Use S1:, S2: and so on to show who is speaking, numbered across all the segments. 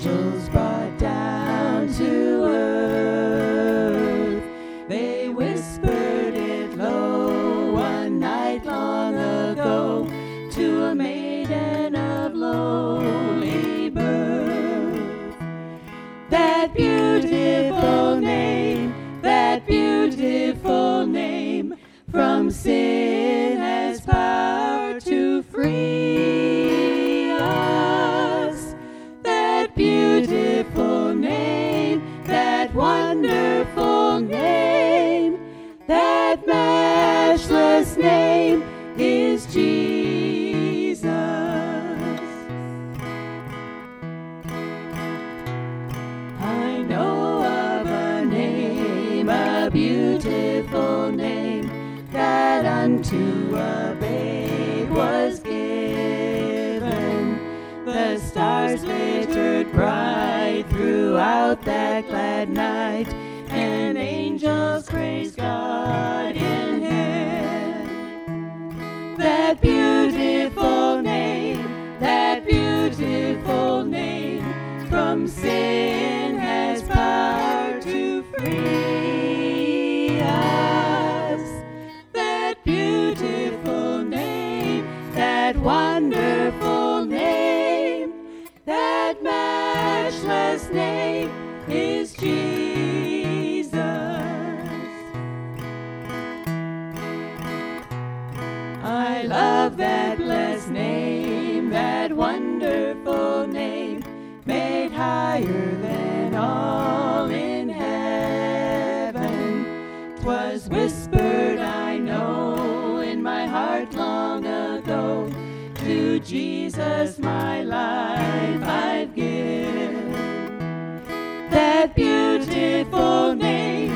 S1: angels brought down to earth. They whispered it low one night long ago to a maiden of lowly birth. That beautiful name from sin has power to free us. That beautiful name, that wonderful name, that matchless name is Jesus. I know of a name, a beautiful name, that unto a babe was given. The stars glittered bright throughout that glad night, and angels praised God in heaven. That beautiful name, from sin has power to free us. That beautiful name, that wonderful name, that matchless name is Jesus. I love that blessed name, that wonderful name, made higher than all in heaven. 'Twas whispered, I know, in my heart long ago, to Jesus my life I've given. That beautiful name,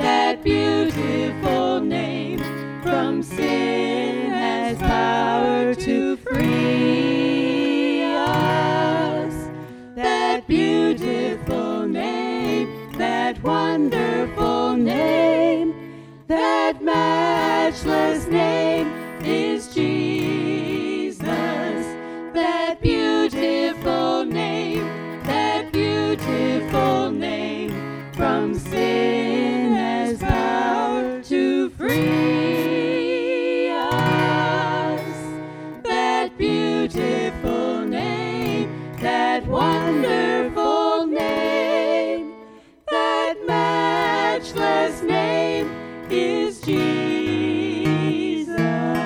S1: from sin has power to free us. That beautiful name, that wonderful name, that matchless name is Jesus. That beautiful name, from sin has power to free us. That beautiful name, that wonderful name, that matchless name is Jesus.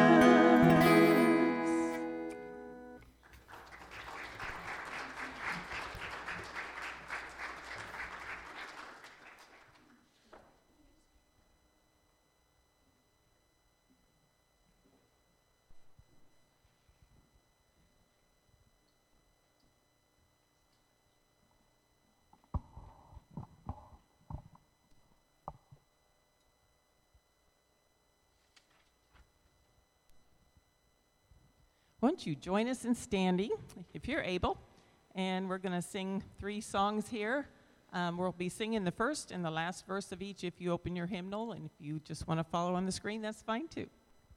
S2: Won't you join us in standing, if you're able, and we're going to sing 3 songs here. We'll be singing the first and the last verse of each if you open your hymnal, and if you just want to follow on the screen, that's fine too.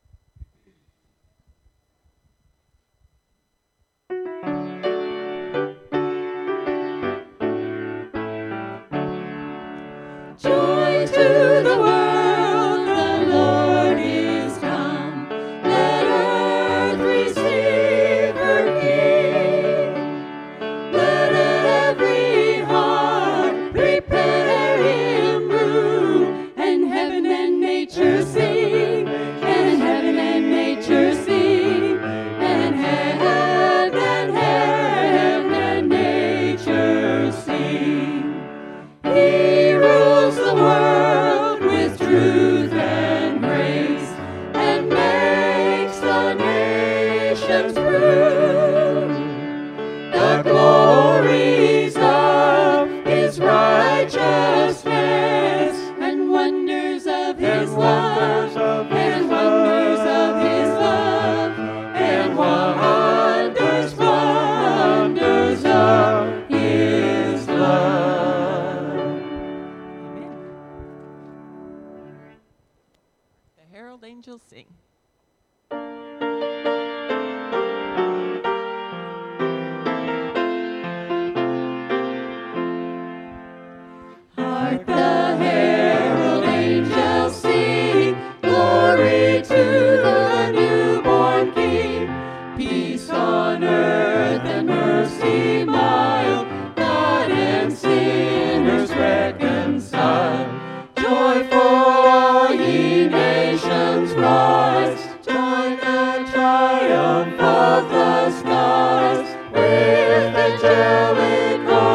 S1: Joy to the world, the Lord is come. Let earth receive her King. Let every heart prepare him room, and heaven and nature sing, and heaven and nature sing, and heaven and nature sing. He rules the world with truth and grace, and makes the nations prove the glories of his righteousness, and wonders of his love, and wonders of his love, and wonders of his love.
S2: Amen. The herald angels sing.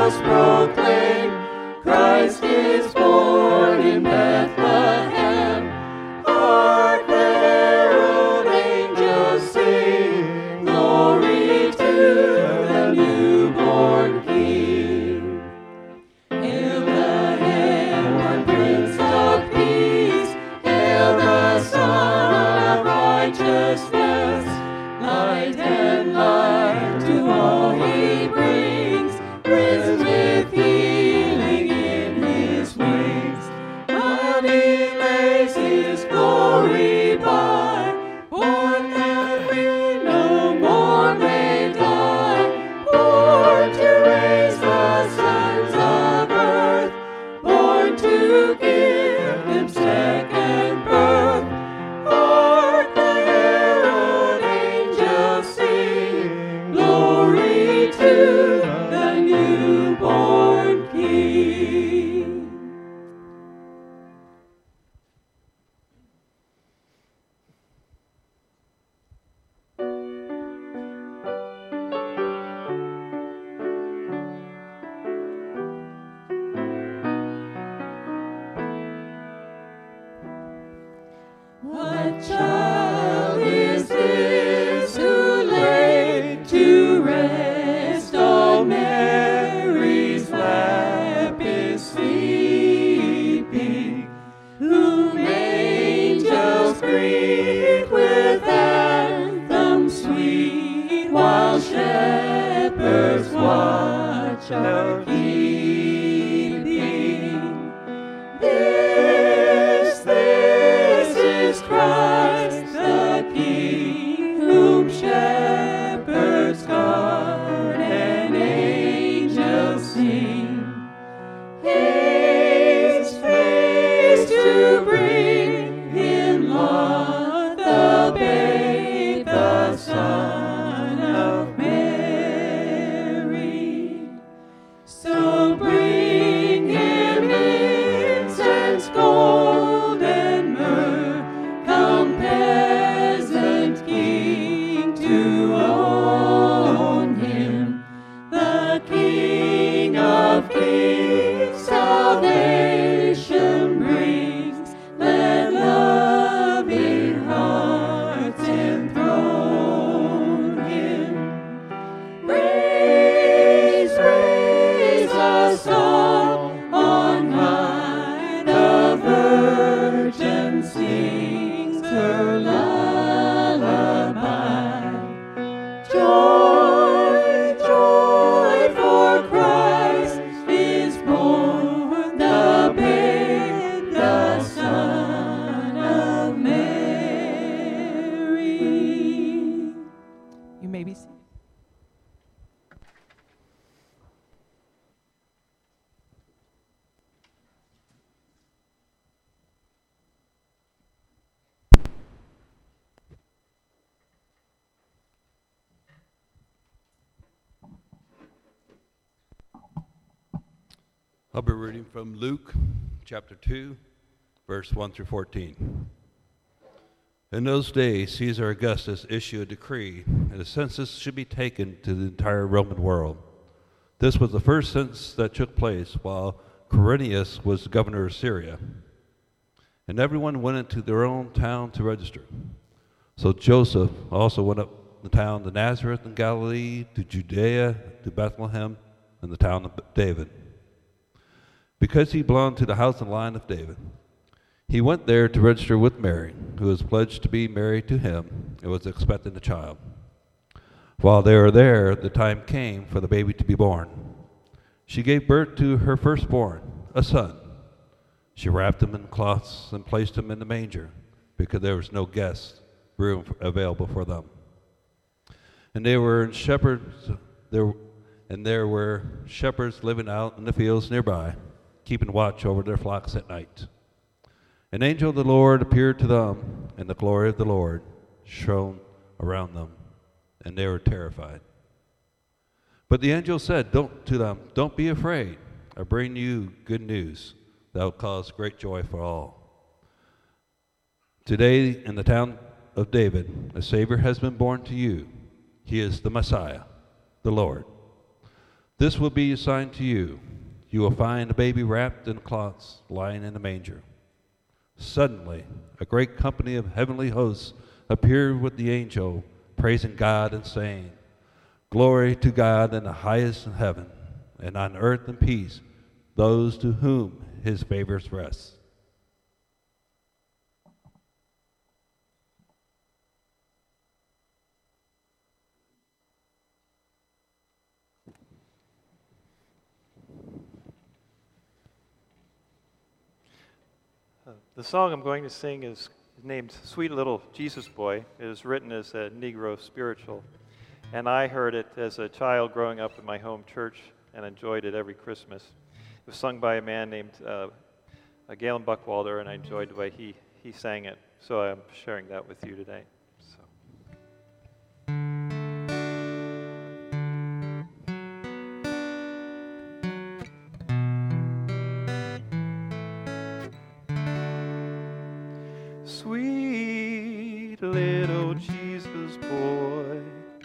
S1: us proclaim, Christ is born in Bethlehem. Hark the herald angels sing, glory to the newborn King. Hail the heavenly Prince of Peace, hail the Son of Righteousness, light and life to all he brings, risen with healing in his wings. While he lays his glory by, born that we no more may die, born to raise the sons of earth, born to give them second birth. Hark the herald angels sing, glory to the newborn King. What child is this who lay to rest on Mary's lap is sleeping, whom angels greet with anthems sweet, while shepherds watch our keeping? This is Christ the King, whom shepherds guard and angels sing. Haste, haste to bring him, Lord, the babe, the Son of Mary. So bring him incense, gold, and myrrh. Come, peasant king, to own him, the King of kings, salvation brings. Let loving hearts enthrone him. Raise, raise a song on high, the Virgin sings her lullaby. Joy, joy, for Christ is born, the babe, the Son of Mary.
S2: You may be seated.
S3: I'll be reading from Luke chapter 2, verse 1 through 14. In those days, Caesar Augustus issued a decree, and a census should be taken to the entire Roman world. This was the first census that took place while Quirinius was governor of Syria. And everyone went into their own town to register. So Joseph also went up the town to Nazareth in Galilee, to Judea, to Bethlehem, and the town of David, because he belonged to the house and line of David. He went there to register with Mary, who was pledged to be married to him and was expecting a child. While they were there, the time came for the baby to be born. She gave birth to her firstborn, a son. She wrapped him in cloths and placed him in the manger, because there was no guest room available for them. And there were shepherds living out in the fields nearby, keeping watch over their flocks at night. An angel of the Lord appeared to them, and the glory of the Lord shone around them, and they were terrified. But the angel said to them, "Don't be afraid. I bring you good news that will cause great joy for all. Today, in the town of David, a Savior has been born to you. He is the Messiah, the Lord. This will be a sign to you. You will find a baby wrapped in cloths, lying in a manger." Suddenly, a great company of heavenly hosts appeared with the angel, praising God and saying, "Glory to God in the highest in heaven, and on earth in peace, those to whom his favors rest."
S4: The song I'm going to sing is named "Sweet Little Jesus Boy." It is written as a Negro spiritual, and I heard it as a child growing up in my home church and enjoyed it every Christmas. It was sung by a man named Galen Buckwalder, and I enjoyed the way he sang it, so I'm sharing that with you today. So. Sweet little Jesus boy,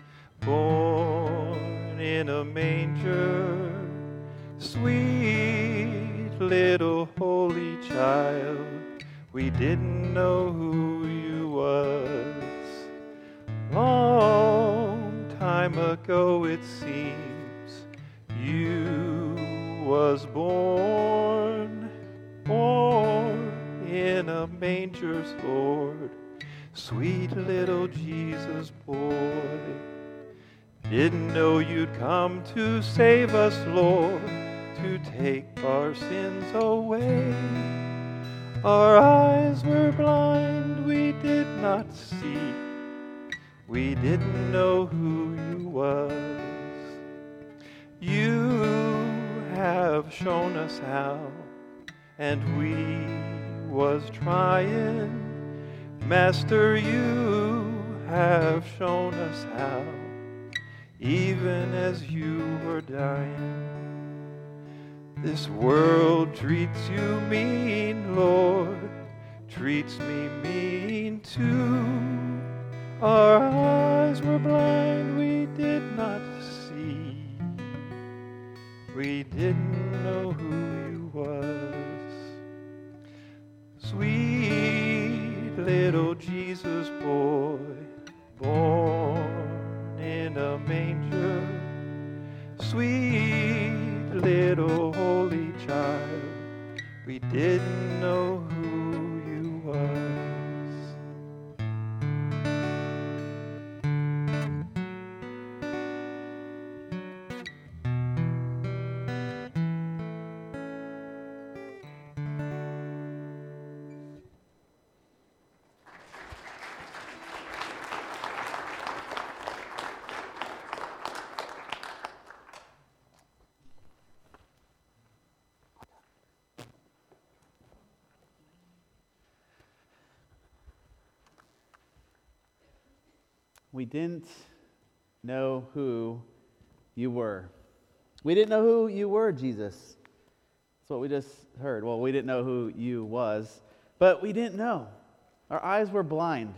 S4: born in a manger, sweet little holy child, we didn't know who you was. Long time ago it seems, you was born in a manger's Lord, sweet little Jesus boy. Didn't know you'd come to save us, Lord, to take our sins away. Our eyes were blind, we did not see. We didn't know who you was. You have shown us how, and we was trying. Master, you have shown us how, even as you were dying. This world treats you mean, Lord, treats me mean too. Our eyes were blind, we did not see. We didn't know who you was. Sweet little Jesus boy, born in a manger, sweet little holy child, we didn't know who you was.
S5: We didn't know who you were. We didn't know who you were, Jesus. That's what we just heard. Well, we didn't know who you was, but we didn't know. Our eyes were blind.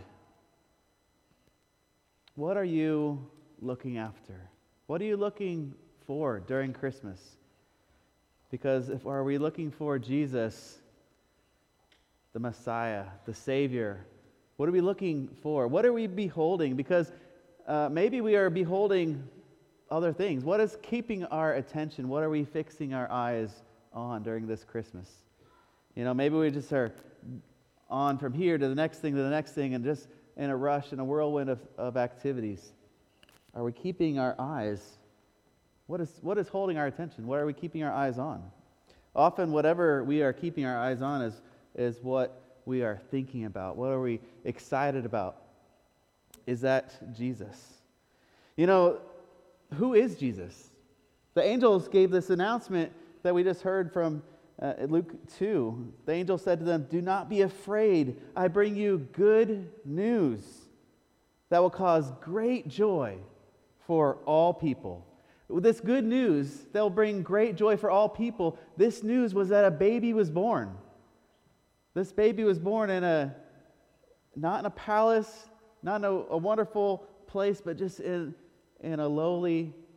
S5: What are you looking after? What are you looking for during Christmas? Because are we looking for Jesus, the Messiah, the Savior? What are we looking for? What are we beholding? Because maybe we are beholding other things. What is keeping our attention? What are we fixing our eyes on during this Christmas? You know, maybe we just are on from here to the next thing and just in a rush, in a whirlwind of activities. Are we keeping our eyes? What is holding our attention? What are we keeping our eyes on? Often whatever we are keeping our eyes on is what we are thinking about. What are we excited about? Is that Jesus? You know, who is Jesus? The angels gave this announcement that we just heard from Luke 2. The angel said to them, "Do not be afraid. I bring you good news that will cause great joy for all people." With this good news that will bring great joy for all people, this news was that a baby was born. This baby was born not in a palace, not in a wonderful place, but just in a lowly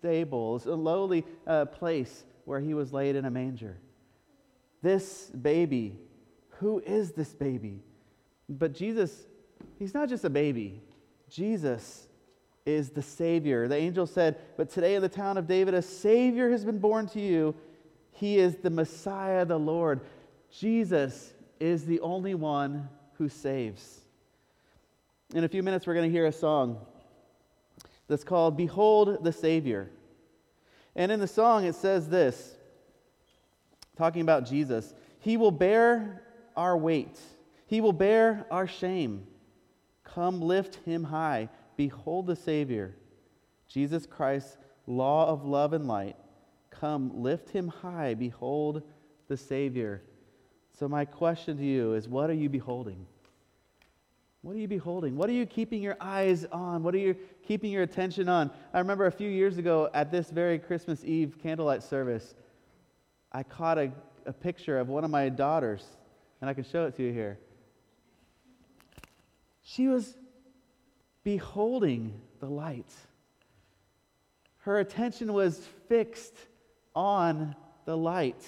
S5: stable, a lowly place where he was laid in a manger. This baby, who is this baby? But Jesus, he's not just a baby. Jesus is the Savior. The angel said, "But today in the town of David, a Savior has been born to you. He is the Messiah, the Lord." Jesus is the only one who saves. In a few minutes, we're going to hear a song that's called "Behold the Savior." And in the song, it says this, talking about Jesus: "He will bear our weight. He will bear our shame. Come, lift him high. Behold the Savior. Jesus Christ, law of love and light. Come, lift him high. Behold the Savior." So my question to you is, what are you beholding? What are you beholding? What are you keeping your eyes on? What are you keeping your attention on? I remember a few years ago at this very Christmas Eve candlelight service, I caught a picture of one of my daughters, and I can show it to you here. She was beholding the light. Her attention was fixed on the light.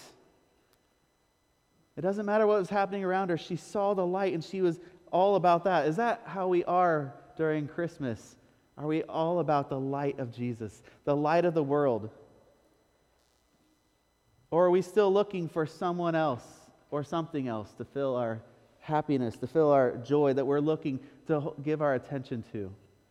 S5: It doesn't matter what was happening around her. She saw the light, and she was all about that. Is that how we are during Christmas? Are we all about the light of Jesus, the light of the world? Or are we still looking for someone else or something else to fill our happiness, to fill our joy that we're looking to give our attention to?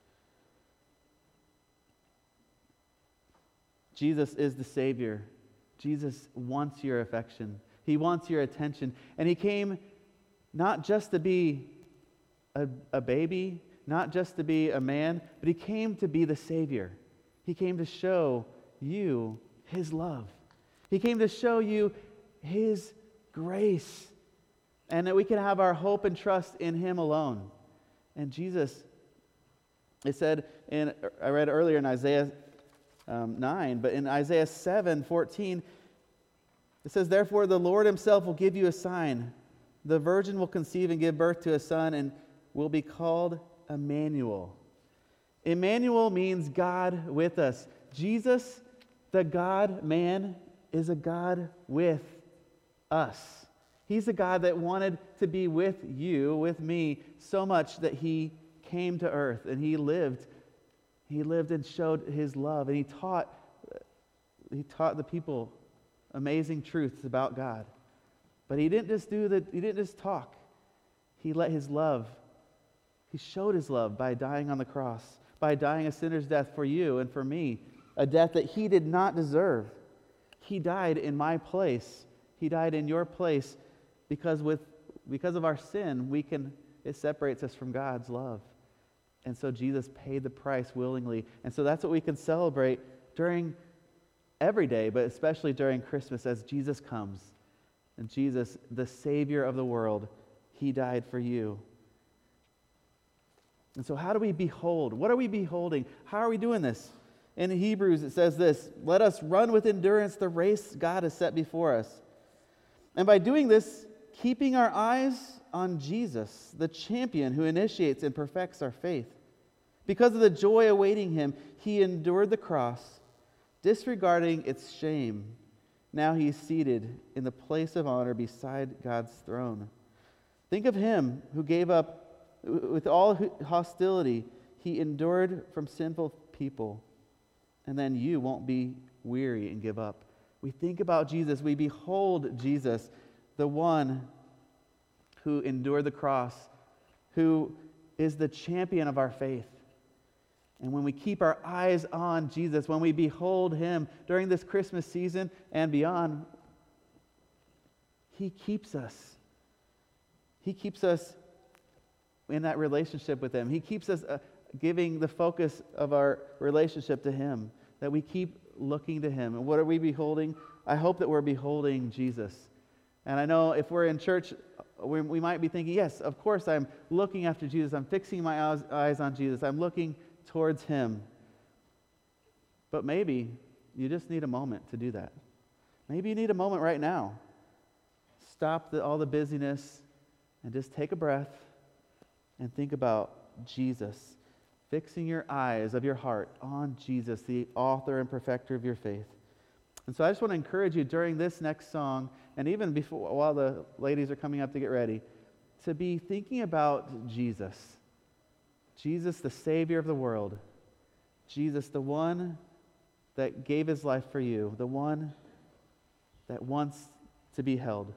S5: Jesus is the Savior. Jesus wants your affection. He wants your attention. And he came not just to be a baby, not just to be a man, but he came to be the Savior. He came to show you his love. He came to show you his grace, and that we can have our hope and trust in him alone. And Jesus, it said, I read earlier in Isaiah 9, but in Isaiah 7:14, it says, "Therefore the Lord himself will give you a sign. The virgin will conceive and give birth to a son, and will be called Emmanuel." Emmanuel means God with us. Jesus, the God-man, is a God with us. He's a God that wanted to be with you, with me, so much that he came to earth and he lived. He lived and showed his love, and he taught the people amazing truths about God. But he didn't just talk. He let his love, he showed his love by dying on the cross, by dying a sinner's death for you and for me, a death that he did not deserve. He died in my place. He died in your place because of our sin, it separates us from God's love. And so Jesus paid the price willingly. And so that's what we can celebrate during every day, but especially during Christmas as Jesus comes. And Jesus, the Savior of the world, he died for you. And so how do we behold? What are we beholding? How are we doing this? In Hebrews it says this: "Let us run with endurance the race God has set before us." And by doing this, keeping our eyes on Jesus, the champion who initiates and perfects our faith. Because of the joy awaiting him, he endured the cross, disregarding its shame. Now he is seated in the place of honor beside God's throne. Think of him who gave up with all hostility. He endured from sinful people. And then you won't be weary and give up. We think about Jesus. We behold Jesus, the one who endured the cross, who is the champion of our faith. And when we keep our eyes on Jesus, when we behold him during this Christmas season and beyond, he keeps us. He keeps us in that relationship with him. He keeps us giving the focus of our relationship to him, that we keep looking to him. And what are we beholding? I hope that we're beholding Jesus. And I know if we're in church, we might be thinking, yes, of course I'm looking after Jesus. I'm fixing my eyes on Jesus. I'm looking towards him. But maybe you just need a moment to do that. Maybe you need a moment right now. Stop all the busyness and just take a breath and think about Jesus. fixing your eyes of your heart on Jesus, the author and perfecter of your faith. And so I just want to encourage you during this next song, and even before, while the ladies are coming up to get ready, to be thinking about Jesus. Jesus, the Savior of the world. Jesus, the one that gave his life for you, the one that wants to be held.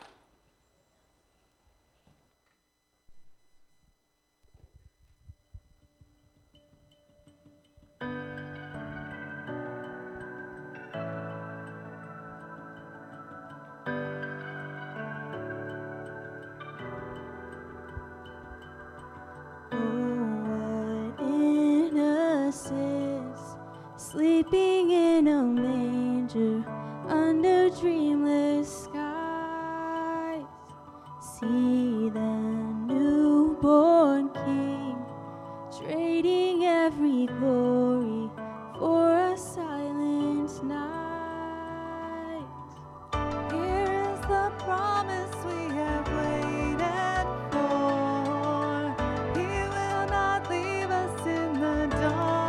S1: Sleeping in a manger under dreamless skies. See the newborn King trading every glory for a silent night. Here is the promise we have waited for. He will not leave us in the dark.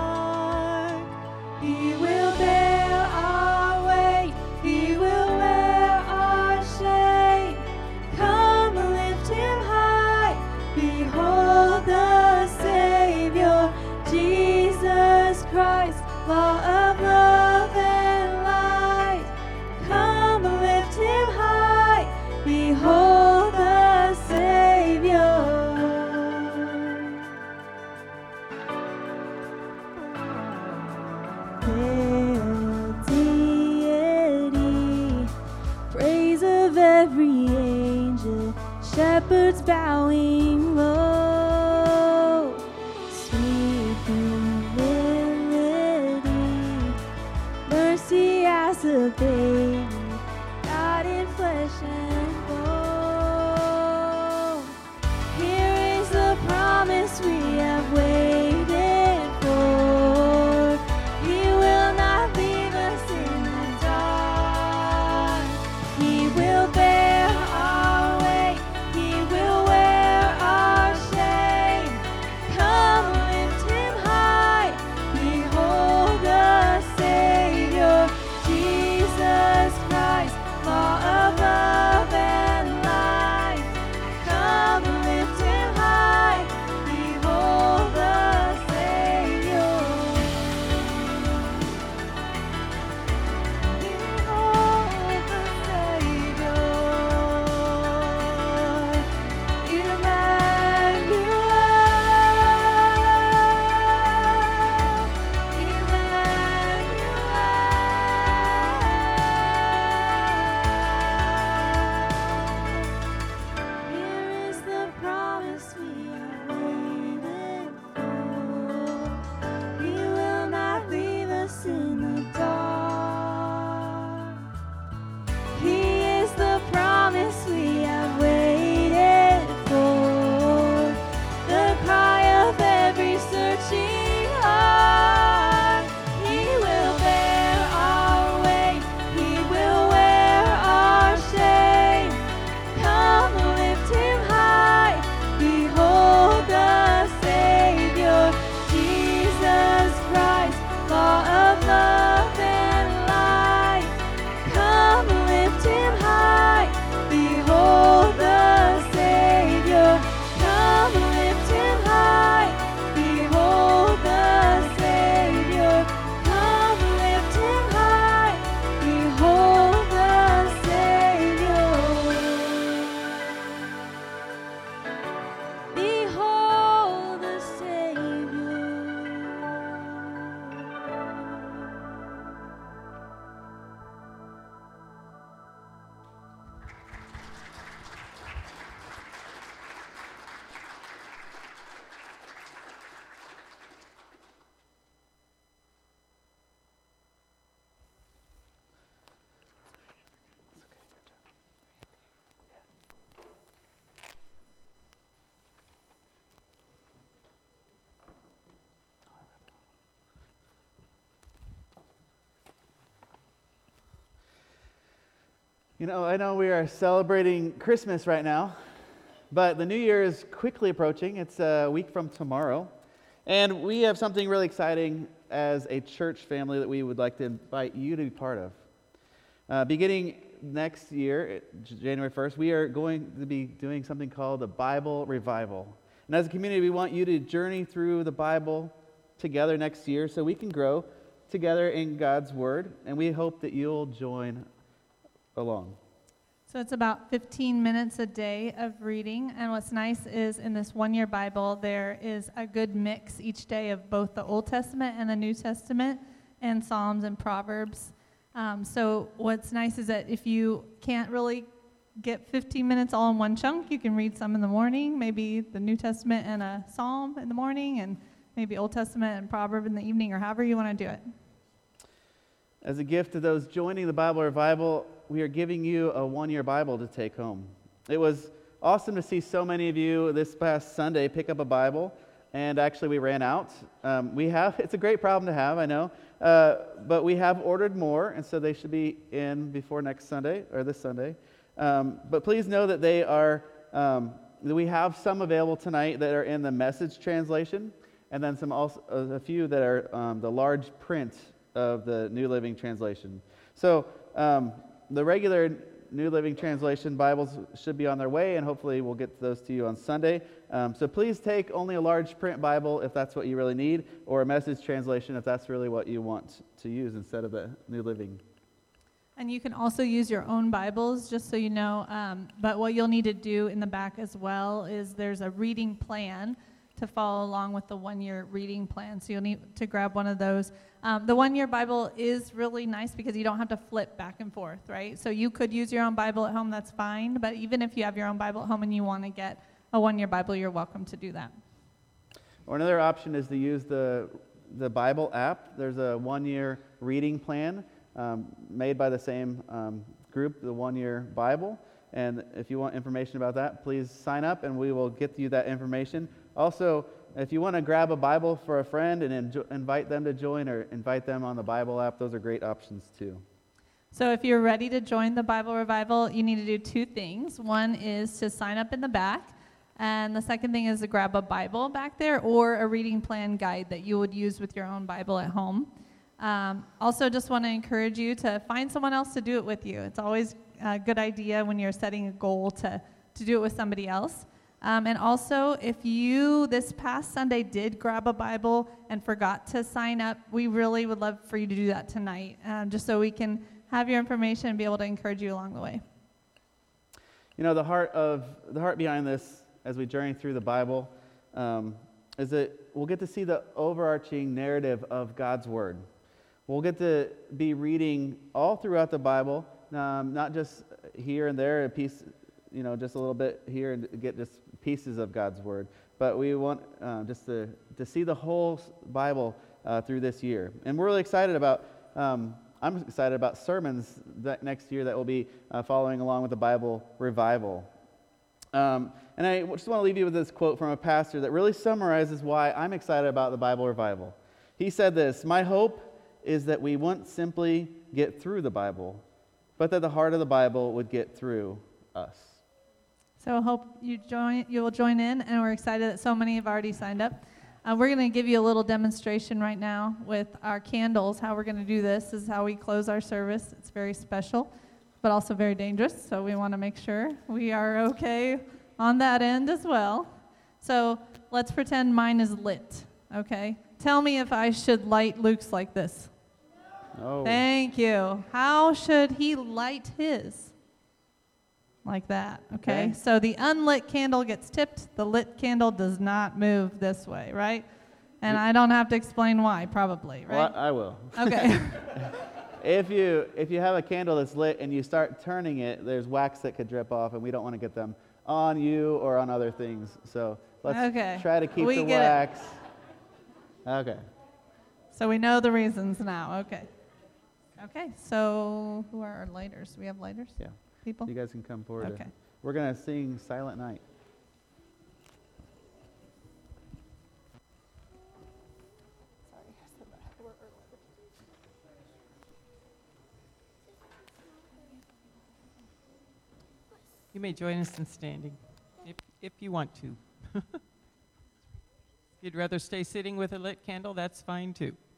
S1: He will bear our weight, He will wear our shame. Come lift Him high, behold the Savior, Jesus Christ, law of love and light. Come lift Him high, behold the Savior. Hail deity, praise of every angel, shepherds bowing low, sweet humility, mercy as a baby, God in flesh and bone. Here is the promise we have waited for. He will not leave us in the dark. He will bear our weight. He will wear our shame. Come lift Him high. Behold the Savior, Jesus Christ, law of love and light. Come lift Him high. Behold the Savior. Behold the Savior, Here is the promise we have waited for. He will not leave us in the dark. He is the promise we have waited for, the cry of every searching heart. He will bear our weight, He will wear our shame. Come lift Him high, behold the Savior, Jesus Christ, law of love and light. Come lift Him high, behold the Savior. Come lift Him high, behold the Savior. Come lift Him high, behold the Savior. Behold the Savior.
S5: You know, I know we are celebrating Christmas right now, but the New Year is quickly approaching. It's a week from tomorrow. And we have something really exciting as a church family that we would like to invite you to be part of. Beginning next year, January 1st, we are going to be doing something called the Bible Revival. And as a community, we want you to journey through the Bible together next year so we can grow together in God's Word, and we hope that you'll join along.
S6: So it's about 15 minutes a day of reading, and what's nice is in this one-year Bible, there is a good mix each day of both the Old Testament and the New Testament, and Psalms and Proverbs. So what's nice is that if you can't really get 15 minutes all in one chunk, you can read some in the morning, maybe the New Testament and a Psalm in the morning, and maybe Old Testament and Proverb in the evening, or however you want to do it.
S5: As a gift to those joining the Bible Revival, we are giving you a one-year Bible to take home. It was awesome to see so many of you this past Sunday pick up a Bible, and actually we ran out. It's a great problem to have, I know, but we have ordered more, and so they should be in before next Sunday, or this Sunday. But please know that we have some available tonight that are in the Message translation, and then a few that are the large print of the New Living Translation. So the regular New Living Translation Bibles should be on their way, and hopefully we'll get those to you on Sunday. So please take only a large print Bible if that's what you really need, or a Message translation if that's really what you want to use instead of the New Living.
S6: And you can also use your own Bibles, just so you know. But what you'll need to do in the back as well is there's a reading plan to follow along with the one-year reading plan. So you'll need to grab one of those. The one-year Bible is really nice because you don't have to flip back and forth, right? So you could use your own Bible at home, that's fine. But even if you have your own Bible at home and you want to get a one-year Bible, you're welcome to do that.
S5: Or another option is to use the Bible app. There's a one-year reading plan made by the same group, the One-Year Bible. And if you want information about that, please sign up and we will get you that information. Also, if you want to grab a Bible for a friend and invite them to join, or invite them on the Bible app, those are great options too.
S6: So if you're ready to join the Bible Revival, you need to do two things. One is to sign up in the back, and the second thing is to grab a Bible back there or a reading plan guide that you would use with your own Bible at home. Also, just want to encourage you to find someone else to do it with you. It's always a good idea when you're setting a goal to do it with somebody else. And also, if you this past Sunday did grab a Bible and forgot to sign up, we really would love for you to do that tonight, just so we can have your information and be able to encourage you along the way.
S5: You know, the heart behind this, as we journey through the Bible, is that we'll get to see the overarching narrative of God's Word. We'll get to be reading all throughout the Bible, not just here and there, a piece, just a little bit here, and get just pieces of God's Word. But we want just to see the whole Bible through this year. And we're really excited about, I'm excited about sermons that next year that will be following along with the Bible Revival. And I just want to leave you with this quote from a pastor that really summarizes why I'm excited about the Bible Revival. He said this: "My hope is that we won't simply get through the Bible, but that the heart of the Bible would get through us."
S6: So I hope you will join in, and we're excited that so many have already signed up. We're going to give you a little demonstration right now with our candles. How we're going to do this is how we close our service. It's very special, but also very dangerous, so we want to make sure we are okay on that end as well. So let's pretend mine is lit, okay? Tell me if I should light Luke's like this.
S5: Oh.
S6: Thank you. How should he light his? Like that, okay? So the unlit candle gets tipped. The lit candle does not move this way, right? And I don't have to explain why, probably, right?
S5: Well, I will.
S6: Okay.
S5: If you have a candle that's lit and you start turning it, there's wax that could drip off, and we don't want to get them on you or on other things. So let's try to keep the wax. Okay.
S6: So we know the reasons now. Okay. Okay. So who are our lighters? Do we have lighters?
S5: Yeah.
S6: People?
S5: You guys can come forward.
S6: Okay.
S5: We're going to sing Silent Night.
S2: You may join us in standing if you want to. If you'd rather stay sitting with a lit candle, that's fine too.